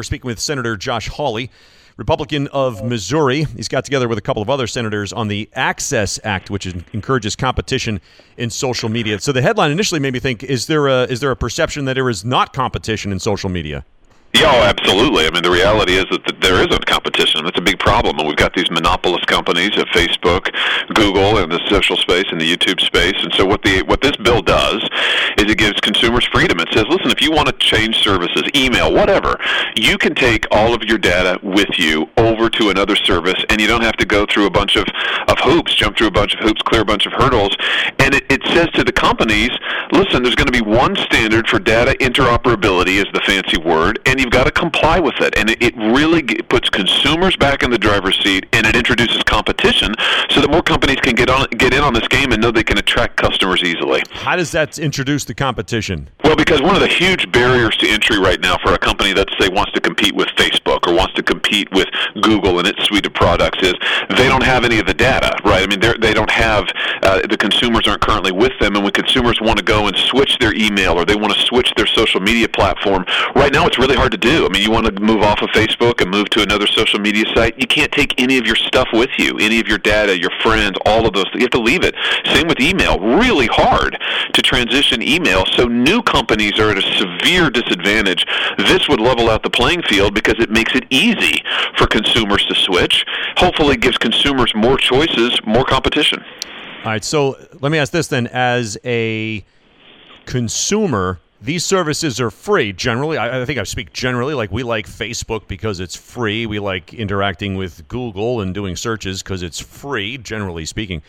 We're speaking with Senator Josh Hawley, Republican of Missouri. He's got together with a couple of other senators on the Access Act, which encourages competition in social media. So the headline initially made me think, is there a perception that there is not competition in social media? Yeah, oh, absolutely. I mean, the reality is that there isn't competition. That's a big problem. And we've got these monopolist companies at Facebook, Google, and the social space and the YouTube space. And so what this bill does is it gives consumers freedom. It says, listen, if you want to change services, email, whatever, you can take all of your data with you over to another service, and you don't have to go through a bunch of hoops, jump through a bunch of hoops, clear a bunch of hurdles. And it says to the companies, listen, there's going to be one standard for data interoperability is the fancy word, and you've got to comply with it. And it really puts consumers back in the driver's seat, and it introduces competition so that more companies can get in on this game and know they can attract customers easily. How does that introduce the competition? Well, because one of the huge barriers to entry right now for a company that, say, wants to compete with Facebook or wants to compete with Google and its suite of products is they don't have any of the data, right? I mean, they don't have, the consumers aren't currently with them, and when consumers want to go and switch their email or they want to switch their social media platform, right now it's really hard to do. I mean, you want to move off of Facebook and move to another social media site, you can't take any of your stuff with you, any of your data, your friends, all of those. You have to leave it. Same with email. Really hard to transition email, so new companies are at a severe disadvantage. This would level out the playing field because it makes it easy for consumers to switch. Hopefully it gives consumers more choices, more competition. All right, so let me ask this then. As a consumer, these services are free generally. I think I speak generally, like we like Facebook because it's free. We like interacting with Google and doing searches because it's free, generally speaking.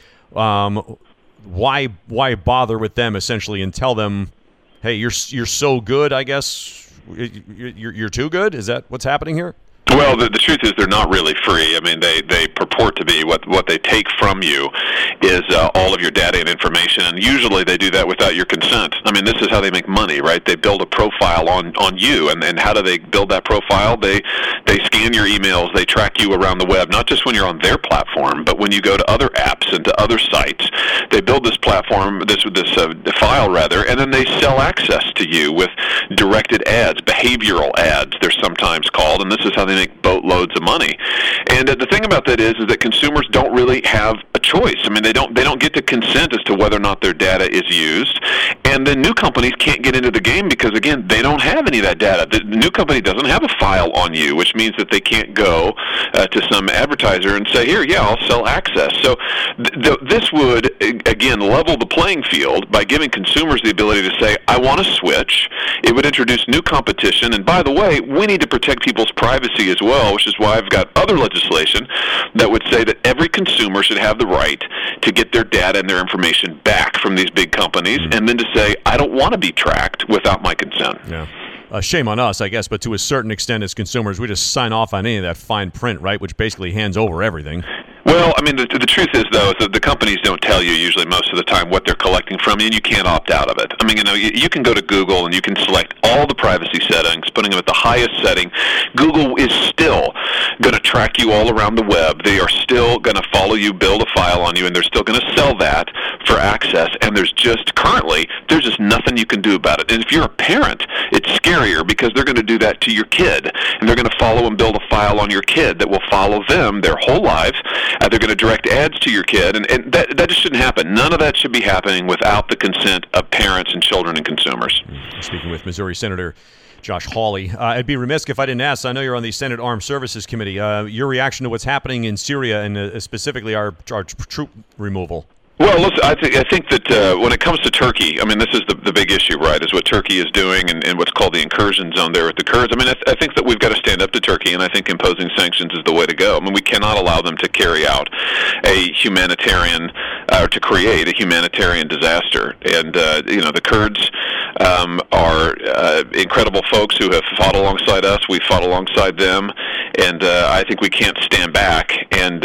Why bother with them essentially and tell them, hey, you're so good, I guess you're too good? Is that what's happening here? Well, the truth is they're not really free. I mean, they purport to be. What they take from you is all of your data and information, and usually they do that without your consent. I mean, this is how they make money, right? They build a profile on you, and how do they build that profile? They scan your emails, they track you around the web, not just when you're on their platform, but when you go to other apps and to other sites. They build this platform, this file rather, and then they sell access to you with directed ads, behavioral ads, they're sometimes called, and this is how they make boatloads of money. And the thing about that is that consumers don't really have a choice. I mean, they don't get to consent as to whether or not their data is used. And then new companies can't get into the game because, again, they don't have any of that data. The new company doesn't have a file on you, which means that they can't go to some advertiser and say, here, yeah, I'll sell access. So this would, again, level the playing field by giving consumers the ability to say, I want to switch. It would introduce new competition. And by the way, we need to protect people's privacy as well, which is why I've got other legislation that would say that every consumer should have the right to get their data and their information back from these big companies, and then to say, I don't want to be tracked without my consent. Yeah. Shame on us, I guess, but to a certain extent as consumers, we just sign off on any of that fine print, right, which basically hands over everything. Well, I mean, the truth is, though, is that the companies don't tell you usually most of the time what they're collecting from you, and you can't opt out of it. I mean, you can go to Google and you can select all the privacy settings, putting them at the highest setting. Google is still going to track you all around the web. They are still going to follow you, build a file on you, and they're still going to sell that for access. And there's just nothing you can do about it. And if you're a parent, it's scarier because they're going to do that to your kid, and they're going to follow and build a file on your kid that will follow them their whole lives. They're going to direct ads to your kid, and that just shouldn't happen. None of that should be happening without the consent of parents and children and consumers. Speaking with Missouri Senator Josh Hawley, I'd be remiss if I didn't ask. I know you're on the Senate Armed Services Committee. Your reaction to what's happening in Syria and specifically our troop removal? Well, listen, I think that when it comes to Turkey, I mean, this is the big issue, right, is what Turkey is doing and what's called the incursion zone there with the Kurds. I mean, I think that we've got to stand up to Turkey, and I think imposing sanctions is the way to go. I mean, we cannot allow them to carry out a humanitarian, or to create a humanitarian disaster. And, the Kurds are incredible folks who have fought alongside us. We've fought alongside them. And I think we can't stand back and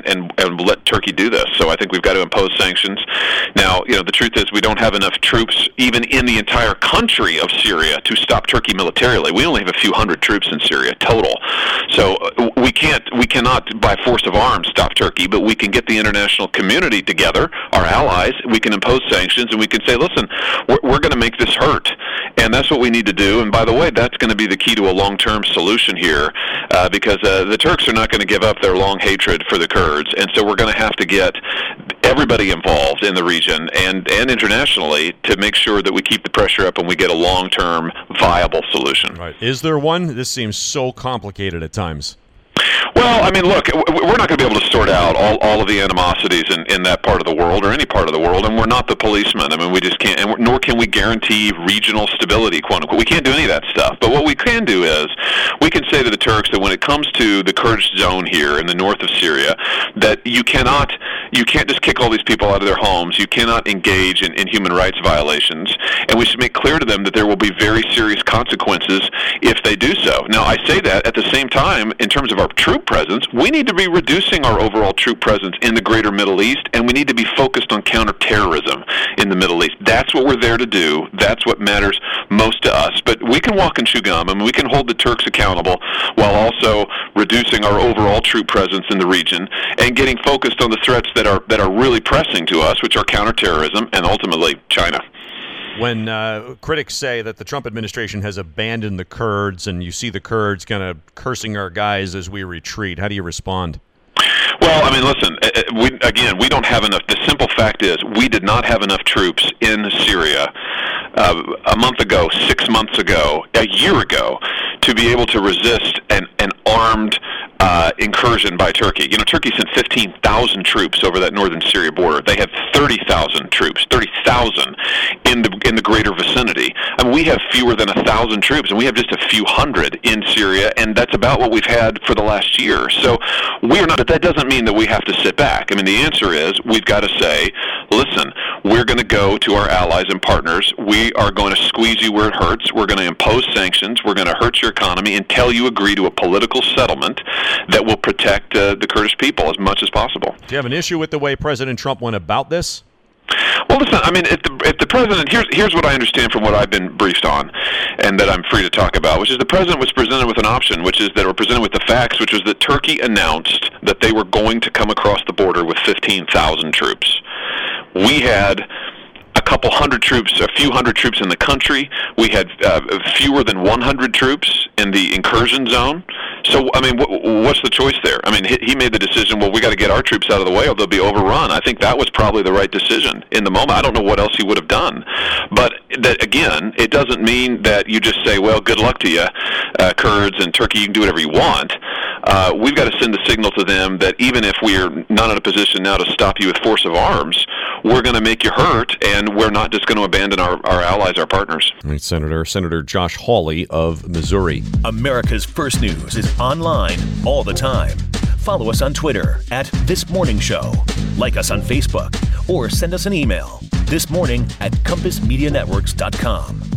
let Turkey do this. So I think we've got to impose sanctions. Now, the truth is we don't have enough troops even in the entire country of Syria to stop Turkey militarily. We only have a few hundred troops in Syria total. So we cannot by force of arms stop Turkey, but we can get the international community together, our allies. We can impose sanctions, and we can say, listen, we're going to make this hurt. And that's what we need to do. And by the way, that's going to be the key to a long-term solution here, because the Turks are not going to give up their long hatred for the Kurds. And so we're going to have to get everybody involved in the region and internationally to make sure that we keep the pressure up and we get a long-term viable solution. Right. Is there one? This seems so complicated at times. Well, I mean, look, we're not going to be able to sort out all of the animosities in that part of the world or any part of the world, and we're not the policemen. I mean, we just can't, and nor can we guarantee regional stability, quote unquote. We can't do any of that stuff. But what we can do is we can say to the Turks that when it comes to the Kurdish zone here in the north of Syria, that you can't just kick all these people out of their homes. You cannot engage in human rights violations, and we should make clear to them that there will be very serious consequences if they do so. Now, I say that at the same time, in terms of our troop presence, we need to be reducing our overall troop presence in the greater Middle East, and we need to be focused on counterterrorism in the Middle East. That's what we're there to do. That's what matters most to us. But we can walk and chew gum, and we can hold the Turks accountable while also reducing our overall troop presence in the region and getting focused on the threats that are really pressing to us, which are counterterrorism and ultimately China. When critics say that the Trump administration has abandoned the Kurds, and you see the Kurds kind of cursing our guys as we retreat, how do you respond? Well, I mean, listen, we don't have enough. The simple fact is we did not have enough troops in Syria a month ago, 6 months ago, a year ago, to be able to resist an armed incursion by Turkey. Turkey sent 15,000 troops over that northern Syria border. They have 30,000 troops, 30,000 in the greater vicinity. I mean, we have fewer than 1,000 troops, and we have just a few hundred in Syria, and that's about what we've had for the last year. So we're not. But that doesn't mean that we have to sit back. I mean, the answer is we've got to say, listen, we're going to go to our allies and partners. We are going to squeeze you where it hurts. We're going to impose sanctions. We're going to hurt your economy until you agree to a political settlement that will protect the Kurdish people as much as possible. Do you have an issue with the way President Trump went about this? Well, listen, I mean, if the president, here's what I understand from what I've been briefed on and that I'm free to talk about, which is the president was presented with an option, which is that were presented with the facts, which was that Turkey announced that they were going to come across the border with 15,000 troops. We had a couple hundred troops, a few hundred troops in the country. We had fewer than 100 troops in the incursion zone. So, I mean, what's the choice there? I mean, he made the decision, well, we got to get our troops out of the way or they'll be overrun. I think that was probably the right decision in the moment. I don't know what else he would have done. But, that again, it doesn't mean that you just say, well, good luck to you, Kurds and Turkey, you can do whatever you want. We've got to send the signal to them that even if we're not in a position now to stop you with force of arms, we're going to make you hurt, and we're not just going to abandon our allies, our partners. All right, Senator Josh Hawley of Missouri. America's First News is online all the time. Follow us on Twitter @ThisMorningShow. Like us on Facebook or send us an email thismorning@compassmedianetworks.com.